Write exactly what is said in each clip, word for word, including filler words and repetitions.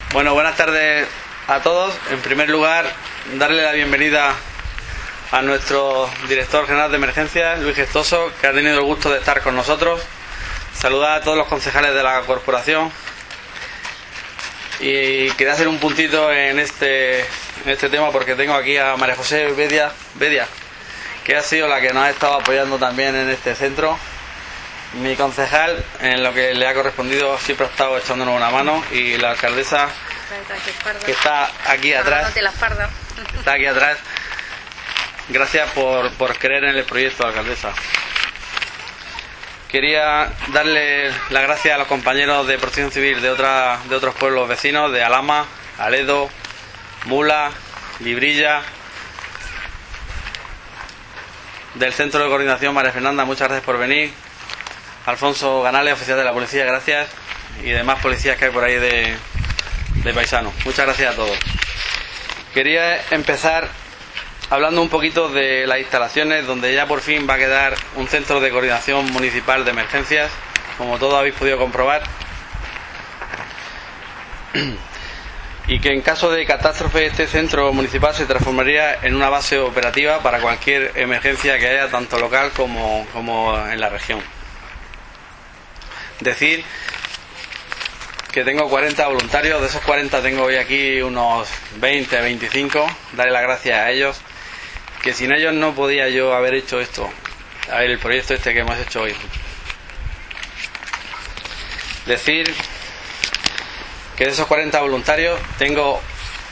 Bueno, buenas tardes a todos. En primer lugar, darle la bienvenida a nuestro director general de emergencias, Luis Gestoso, que ha tenido el gusto de estar con nosotros. Saludar a todos los concejales de la corporación. Y quería hacer un puntito en este, en este tema porque tengo aquí a María José Bedia, Bedia, que ha sido la que nos ha estado apoyando también en este centro. Mi concejal, en lo que le ha correspondido, siempre ha estado echándonos una mano, y la alcaldesa, que está aquí atrás, está aquí atrás. Gracias por, por creer en el proyecto, alcaldesa. Quería darle las gracias a los compañeros de Protección Civil de, otra, de otros pueblos vecinos, de Alhama, Aledo, Mula, Librilla, del Centro de Coordinación María Fernanda, muchas gracias por venir. Alfonso Ganales, oficial de la policía, gracias. Y demás policías que hay por ahí de, de paisanos. Muchas gracias a todos. Quería empezar hablando un poquito de las instalaciones donde ya por fin va a quedar un centro de coordinación municipal de emergencias, como todos habéis podido comprobar. Y que en caso de catástrofe este centro municipal se transformaría en una base operativa para cualquier emergencia que haya, tanto local como, como en la región. Decir que tengo cuarenta voluntarios, de esos cuarenta tengo hoy aquí unos veinte, veinticinco, darle las gracias a ellos, que sin ellos no podía yo haber hecho esto, a ver, el proyecto este que hemos hecho hoy. Decir que de esos cuarenta voluntarios tengo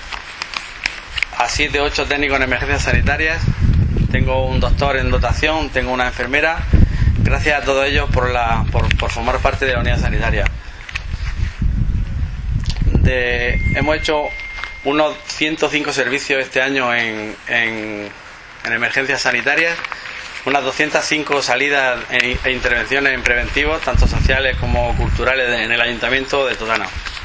a siete u ocho técnicos en emergencias sanitarias, tengo un doctor en dotación, tengo una enfermera. Gracias a todos ellos por, la, por, por formar parte de la unidad sanitaria. De, hemos hecho unos ciento cinco servicios este año en, en, en emergencias sanitarias, unas doscientas cinco salidas e, e intervenciones en preventivos, tanto sociales como culturales, en el Ayuntamiento de Totana.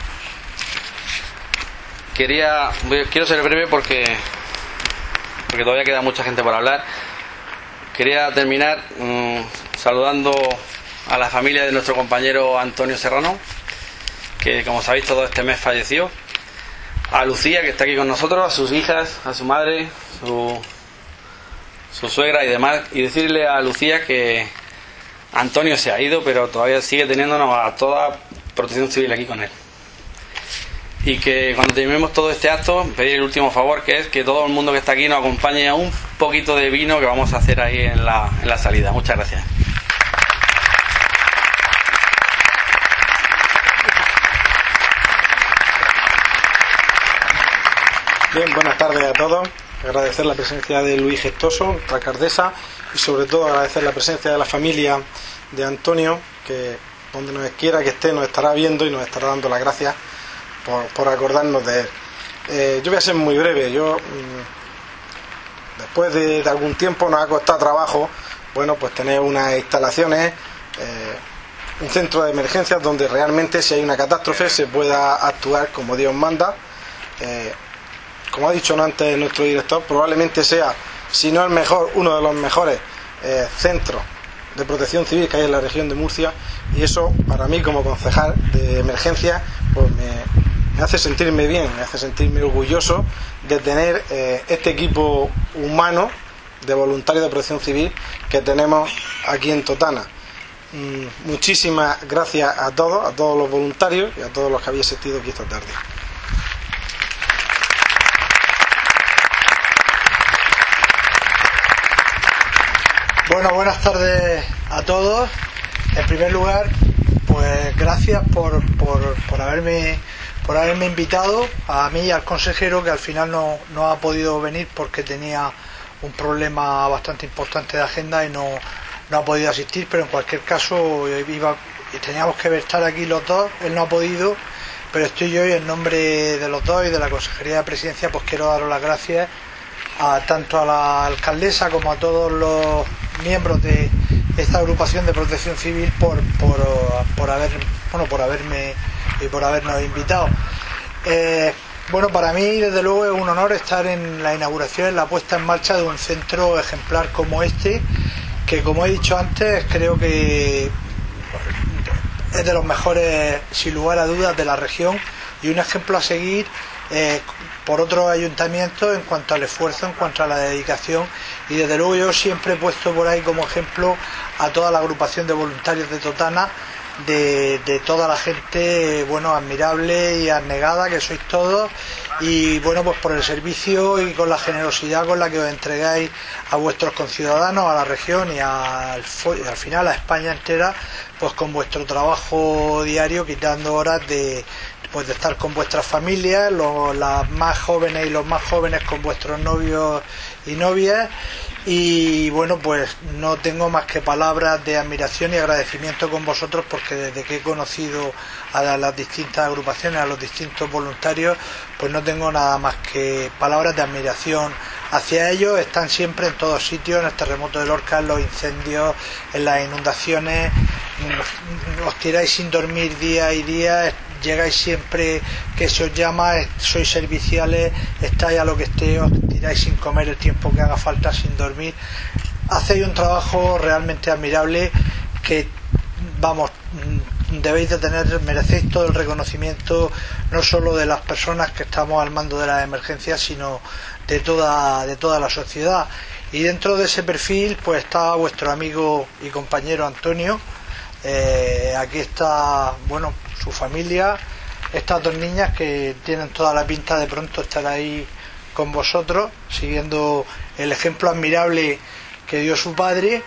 Quería, quiero ser breve porque, porque todavía queda mucha gente por hablar. Quería terminar mmm, saludando a la familia de nuestro compañero Antonio Serrano, que como sabéis todo este mes falleció, a Lucía, que está aquí con nosotros, a sus hijas, a su madre, su, su suegra y demás, y decirle a Lucía que Antonio se ha ido, pero todavía sigue teniéndonos a toda Protección Civil aquí con él. Y que cuando terminemos todo este acto, pedir el último favor, que es que todo el mundo que está aquí nos acompañe a un poquito de vino que vamos a hacer ahí en la, en la salida. Muchas gracias. Bien, buenas tardes a todos. Agradecer la presencia de Luis Gestoso, la alcaldesa, y sobre todo agradecer la presencia de la familia de Antonio, que donde nos quiera que esté nos estará viendo y nos estará dando las gracias por, por acordarnos de él. Eh, yo voy a ser muy breve. Yo mmm, después de, de algún tiempo nos ha costado trabajo, bueno, pues tener unas instalaciones, eh, un centro de emergencias donde realmente si hay una catástrofe se pueda actuar como Dios manda. Eh, como ha dicho antes nuestro director, probablemente sea, si no el mejor, uno de los mejores eh, centros de protección civil que hay en la región de Murcia, y eso para mí como concejal de emergencias pues me, me hace sentirme bien, me hace sentirme orgulloso de tener eh, este equipo humano de voluntarios de protección civil que tenemos aquí en Totana. Mm, muchísimas gracias a todos, a todos los voluntarios y a todos los que habéis asistido aquí esta tarde. Bueno, buenas tardes a todos. En primer lugar, pues gracias por, por, por haberme por haberme invitado a mí y al consejero, que al final no, no ha podido venir porque tenía un problema bastante importante de agenda y no, no ha podido asistir, pero en cualquier caso iba, teníamos que estar aquí los dos. Él no ha podido, pero estoy yo, y en nombre de los dos y de la Consejería de Presidencia pues quiero daros las gracias a tanto a la alcaldesa como a todos los miembros de esta agrupación de protección civil por por, por haber bueno por haberme y por habernos invitado. Eh, bueno, para mí desde luego es un honor estar en la inauguración, en la puesta en marcha de un centro ejemplar como este, que como he dicho antes creo que es de los mejores, sin lugar a dudas, de la región, y un ejemplo a seguir eh, por otros ayuntamientos en cuanto al esfuerzo, en cuanto a la dedicación, y desde luego yo siempre he puesto por ahí como ejemplo a toda la agrupación de voluntarios de Totana, de, de toda la gente, bueno, admirable y abnegada que sois todos, y bueno, pues por el servicio y con la generosidad con la que os entregáis a vuestros conciudadanos, a la región y al, y al final a España entera, pues con vuestro trabajo diario, quitando horas de pues de estar con vuestras familias, los, las más jóvenes y los más jóvenes con vuestros novios y novias. Y bueno, pues no tengo más que palabras de admiración y agradecimiento con vosotros, porque desde que he conocido a las distintas agrupaciones, a los distintos voluntarios, pues no tengo nada más que palabras de admiración hacia ellos. Están siempre en todos sitios, en el terremoto de Lorca, en los incendios, en las inundaciones, os tiráis sin dormir día y día, llegáis siempre que se os llama, sois serviciales, estáis a lo que esté, os tiráis sin comer el tiempo que haga falta, sin dormir. Hacéis un trabajo realmente admirable que, vamos, debéis de tener, merecéis todo el reconocimiento, no solo de las personas que estamos al mando de las emergencias, sino de toda, de toda la sociedad. Y dentro de ese perfil pues está vuestro amigo y compañero Antonio. Eh, aquí está, bueno, su familia, estas dos niñas que tienen toda la pinta de pronto estar ahí con vosotros, siguiendo el ejemplo admirable que dio su padre.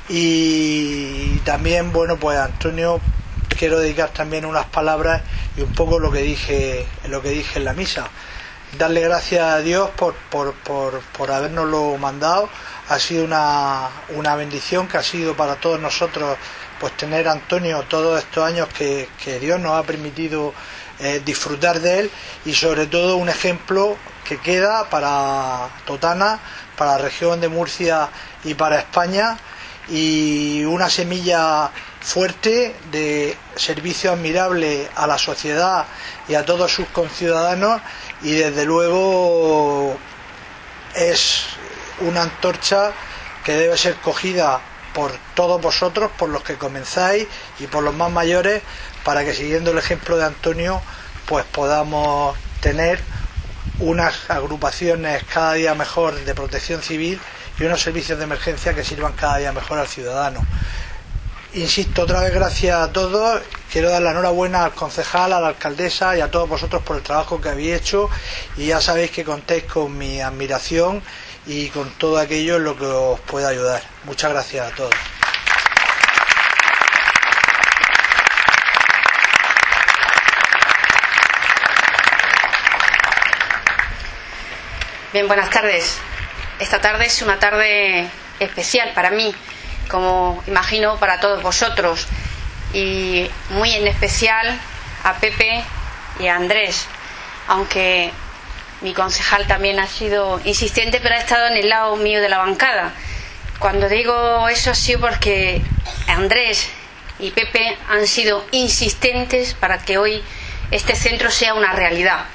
Y también, bueno, pues a Antonio quiero dedicar también unas palabras y un poco lo que dije, lo que dije en la misa. Darle gracias a Dios por, por, por, por habernoslo mandado. Ha sido una, una bendición que ha sido para todos nosotros, pues tener a Antonio todos estos años que, que Dios nos ha permitido eh, disfrutar de él, y sobre todo un ejemplo que queda para Totana, para la región de Murcia y para España, y una semilla fuerte de servicio admirable a la sociedad y a todos sus conciudadanos, y desde luego es una antorcha que debe ser cogida por todos vosotros, por los que comenzáis y por los más mayores, para que, siguiendo el ejemplo de Antonio, pues podamos tener unas agrupaciones cada día mejor de protección civil y unos servicios de emergencia que sirvan cada día mejor al ciudadano. Insisto, otra vez gracias a todos. Quiero dar la enhorabuena al concejal, a la alcaldesa y a todos vosotros por el trabajo que habéis hecho, y ya sabéis que contéis con mi admiración y con todo aquello en lo que os pueda ayudar. Muchas gracias a todos. Bien, buenas tardes. Esta tarde es una tarde especial para mí, como imagino para todos vosotros, y muy en especial a Pepe y a Andrés, aunque mi concejal también ha sido insistente, pero ha estado en el lado mío de la bancada. Cuando digo eso ha sido porque Andrés y Pepe han sido insistentes para que hoy este centro sea una realidad.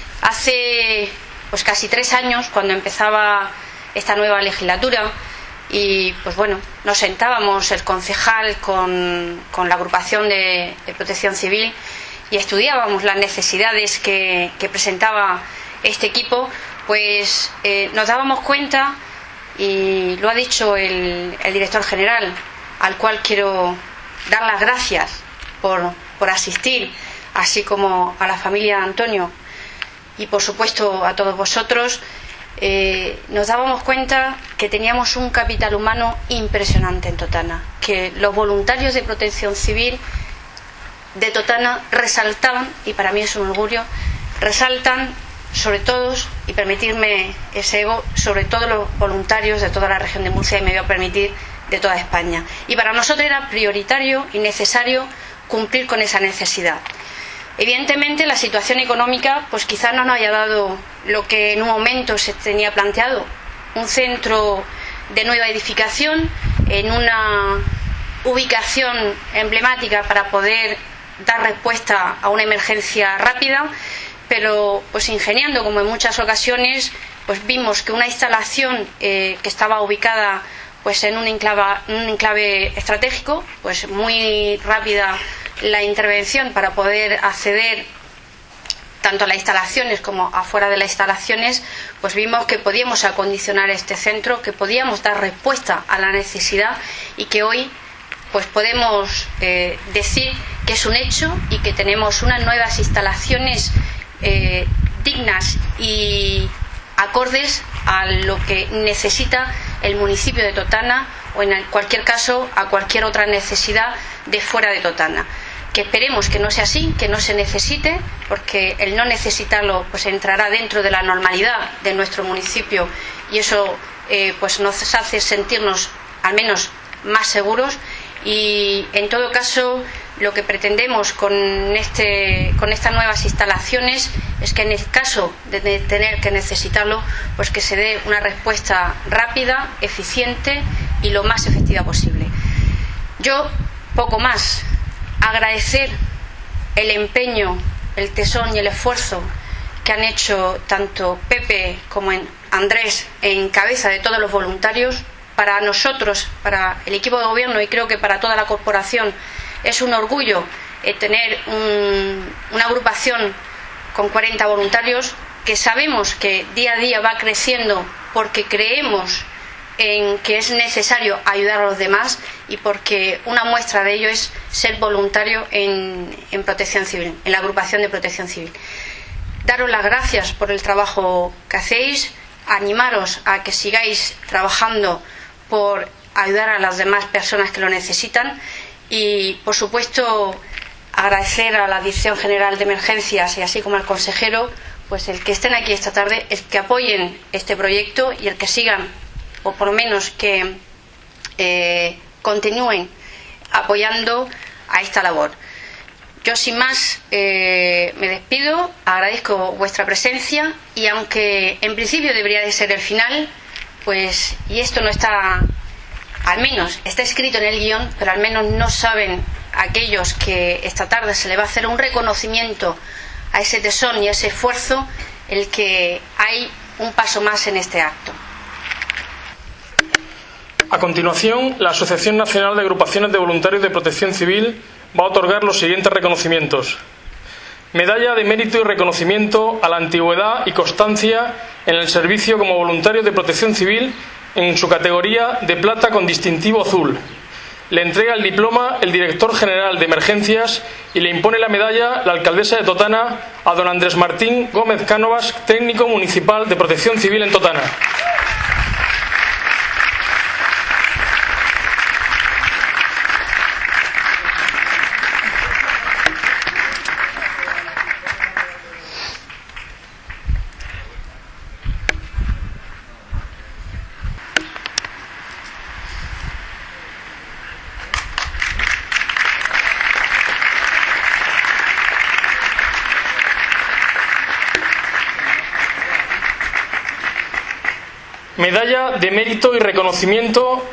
Hace pues casi tres años, cuando empezaba esta nueva legislatura, y pues bueno, nos sentábamos el concejal con, con la agrupación de, de protección civil y estudiábamos las necesidades que, que presentaba este equipo, pues eh, nos dábamos cuenta, y lo ha dicho el, el director general, al cual quiero dar las gracias por, por asistir, así como a la familia de Antonio y por supuesto a todos vosotros. Eh, nos dábamos cuenta que teníamos un capital humano impresionante en Totana, que los voluntarios de protección civil de Totana resaltaban, y para mí es un orgullo, resaltan sobre todos, y permitirme ese ego, sobre todos los voluntarios de toda la región de Murcia, y me voy a permitir de toda España. Y para nosotros era prioritario y necesario cumplir con esa necesidad. Evidentemente la situación económica pues quizás no nos haya dado lo que en un momento se tenía planteado, un centro de nueva edificación en una ubicación emblemática para poder dar respuesta a una emergencia rápida, pero pues ingeniando, como en muchas ocasiones, pues vimos que una instalación eh, que estaba ubicada pues en un enclave, un enclave estratégico, pues muy rápida la intervención para poder acceder tanto las instalaciones como afuera de las instalaciones, pues vimos que podíamos acondicionar este centro, que podíamos dar respuesta a la necesidad y que hoy pues podemos eh, decir que es un hecho y que tenemos unas nuevas instalaciones eh, dignas y acordes a lo que necesita el municipio de Totana o en cualquier caso a cualquier otra necesidad de fuera de Totana. Que esperemos que no sea así, que no se necesite, porque el no necesitarlo pues entrará dentro de la normalidad de nuestro municipio y eso eh, pues nos hace sentirnos al menos más seguros. Y en todo caso lo que pretendemos con este con estas nuevas instalaciones es que en el caso de tener que necesitarlo pues que se dé una respuesta rápida, eficiente y lo más efectiva posible. Yo poco más, agradecer el empeño, el tesón y el esfuerzo que han hecho tanto Pepe como Andrés en cabeza de todos los voluntarios. Para nosotros, para el equipo de gobierno y creo que para toda la corporación es un orgullo eh, tener un, una agrupación con cuarenta voluntarios que sabemos que día a día va creciendo porque creemos en que es necesario ayudar a los demás y porque una muestra de ello es ser voluntario en, en Protección Civil, en la agrupación de Protección Civil. Daros las gracias por el trabajo que hacéis, animaros a que sigáis trabajando por ayudar a las demás personas que lo necesitan y, por supuesto, agradecer a la Dirección General de Emergencias y así como al consejero, pues el que estén aquí esta tarde, el que apoyen este proyecto y el que sigan, o por lo menos que eh, continúen apoyando a esta labor. Yo, sin más, eh, me despido, agradezco vuestra presencia y aunque en principio debería de ser el final, pues, y esto no está, al menos está escrito en el guión, pero al menos no saben aquellos que esta tarde se le va a hacer un reconocimiento a ese tesón y a ese esfuerzo, el que hay un paso más en este acto. A continuación, la Asociación Nacional de Agrupaciones de Voluntarios de Protección Civil va a otorgar los siguientes reconocimientos. Medalla de Mérito y Reconocimiento a la Antigüedad y Constancia en el servicio como voluntarios de Protección Civil en su categoría de plata con distintivo azul. Le entrega el diploma el Director General de Emergencias y le impone la medalla la alcaldesa de Totana a don Andrés Martín Gómez Cánovas, técnico municipal de Protección Civil en Totana. Medalla de Mérito y Reconocimiento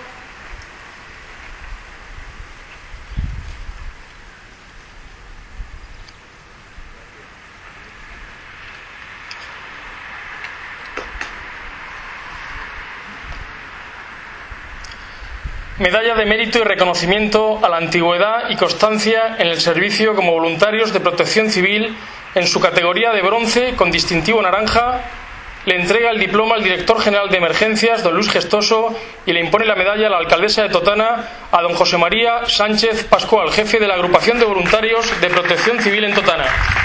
Medalla de Mérito y Reconocimiento a la Antigüedad y Constancia en el servicio como voluntarios de Protección Civil en su categoría de bronce con distintivo naranja. Le entrega el diploma al Director General de Emergencias, don Luis Gestoso, y le impone la medalla a la alcaldesa de Totana, a don José María Sánchez Pascual, jefe de la Agrupación de Voluntarios de Protección Civil en Totana.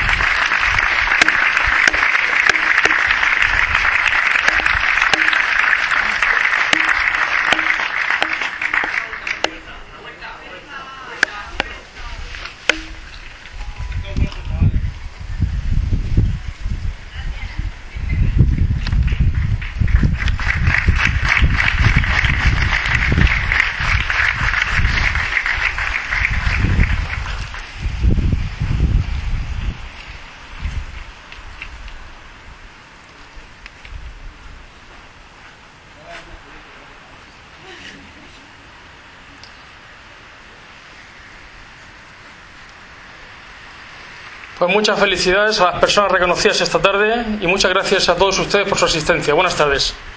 Pues muchas felicidades a las personas reconocidas esta tarde y muchas gracias a todos ustedes por su asistencia. Buenas tardes.